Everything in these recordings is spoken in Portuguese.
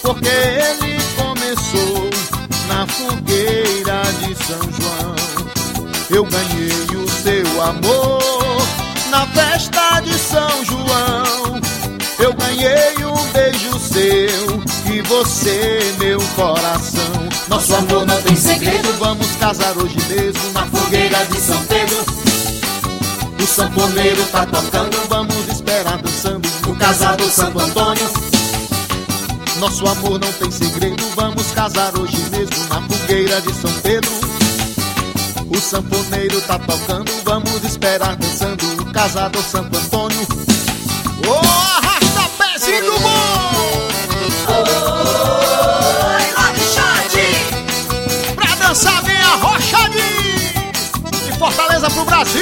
porque ele começou na fogueira de São João. Eu ganhei o seu amor na festa de São João. Eu ganhei um beijo seu e você, meu coração. Nosso amor não tem segredo, Vamos casar hoje mesmo na fogueira de São Pedro. o sanfoneiro tá tocando, Vamos esperar dançando o casado Santo Antônio. Nosso amor não tem segredo, vamos casar hoje mesmo na fogueira de São Pedro. O sanfoneiro tá tocando, vamos esperar dançando o casado Santo Antônio. Oh, arrasta pezinho do bom! Oi, Alexandre! Pra dançar vem a Rocha de Fortaleza pro Brasil.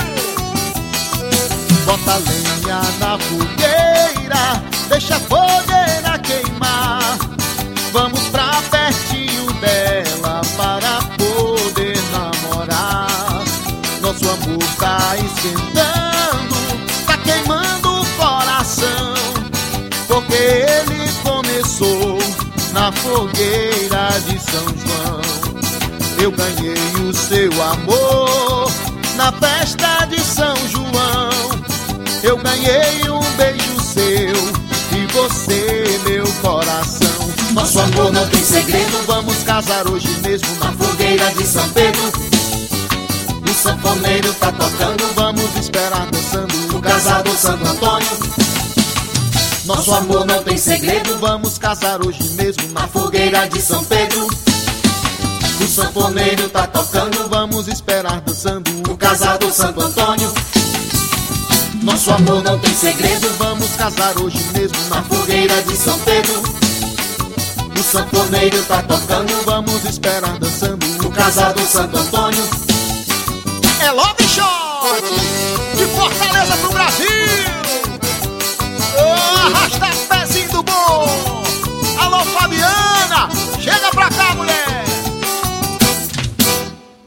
Bota lenha na fogueira, deixa a fogueira queimar. Vamos pra pertinho dela para poder namorar. Nosso amor tá esquentando, tá queimando o coração, porque ele começou na fogueira de São João. Eu ganhei o seu amor na festa de São João. Eu ganhei um beijo seu e você, meu coração. Nosso amor não tem segredo, Vamos casar hoje mesmo na fogueira de São Pedro. O sanfoneiro tá tocando, Vamos esperar dançando o casado Santo Antônio. Nosso amor não tem segredo, Vamos casar hoje mesmo na fogueira de São Pedro. O sanfoneiro tá tocando, Vamos esperar dançando o casado Santo Antônio. Nosso amor não tem segredo, Vamos casar hoje mesmo na fogueira de São Pedro. O sanfoneiro tá tocando, Vamos esperar dançando o casado Santo Antônio. É Love Shot de Fortaleza pro Brasil. Oh, arrasta pezinho do bom. Alô, Fabiana, chega pra cá, mulher.